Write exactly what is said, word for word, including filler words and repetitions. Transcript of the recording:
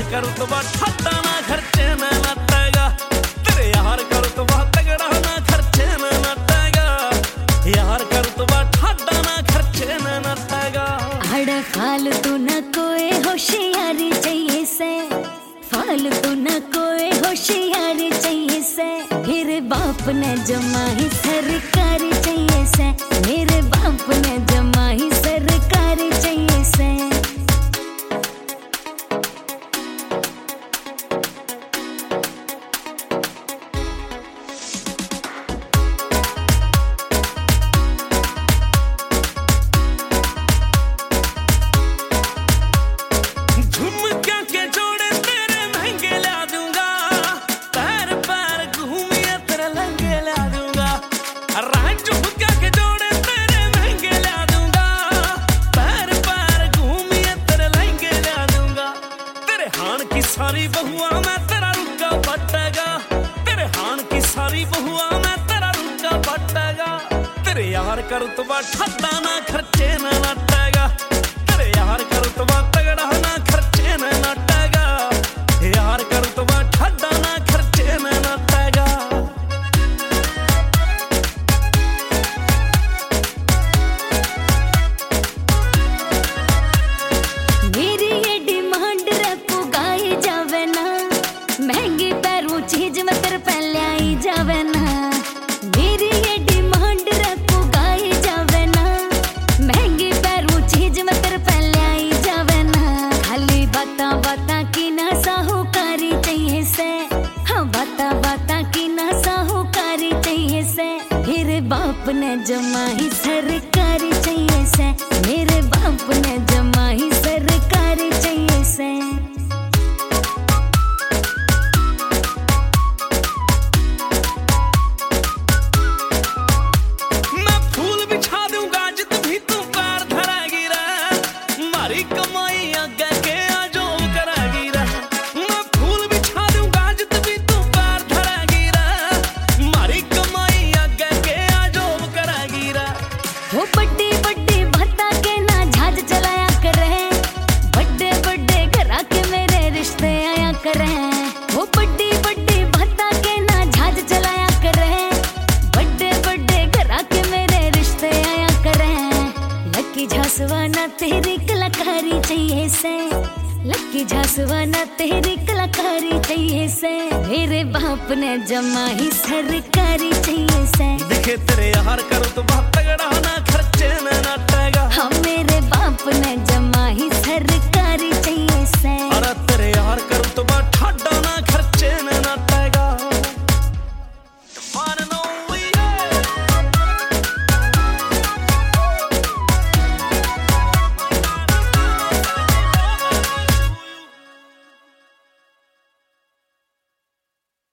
का रुतबा ठट्टा ना खर्चे ना नटेगा, तेरे यार का रुतबा तगड़ा ना खर्चे ना नटेगा, यार का रुतबा ठट्टा ना खर्चे ना नटेगा। अड़ फालतू न कोई होशियारी चाहिए से, फालतू न कोई होशियारी चाहिए से, मेरे बाप ने जमाई सरकारी चाहिए से, मेरे बाप ने जमाई सरकारी चाहिए से। सारी बहुआ मैं तेरा रुका पटेगा, तेरे हान की सारी बहुआ मैं तेरा रुका पटेगा, तेरे यार का रुतबा ठट्टा ना खर्चे ना नटेगा, तेरे यार का रुतबा तगड़ा ना खर्चे ना नटेगा, यार का रुतबा ठट्टा ना खर्चे ना नटेगा। मेरी ये डिमांड रे पुगाई जावे ना, महंगी पैरों चीज में तेरे पहले आई जावे ना, मेरी ये डिमांड रे पुगाई जावे ना, महंगी पैरों चीज में तेरे पहले आई जावे ना। खाली बाता बाता की ना साहूकारी चाहिए से, हाँ बाता बाता की ना साहूकारी चाहिए से, मेरे बाप ने जमाई सरकारी चाहिए से, मेरे बाप ने जमाई सरकारी चाहिए से। वो बड्डे बड्डे भाता के ना जहाज चलाया करे, बड्डे बड्डे घरा के मेरे रिश्ते आया करे, वो बड्डे बड्डे भाता के ना जहाज चलाया करे, बड्डे बड्डे घरा के मेरे रिश्ते आया करे। लक्की झांसवाना तेरी कलाकारी चाहिए से, लक्की झांसवाना तेरी कलाकारी चाहिए से, मेरे बाप ने जमाई सरकारी चाहिए से। दिखे तेरे यार का रुतबा तगड़ा ना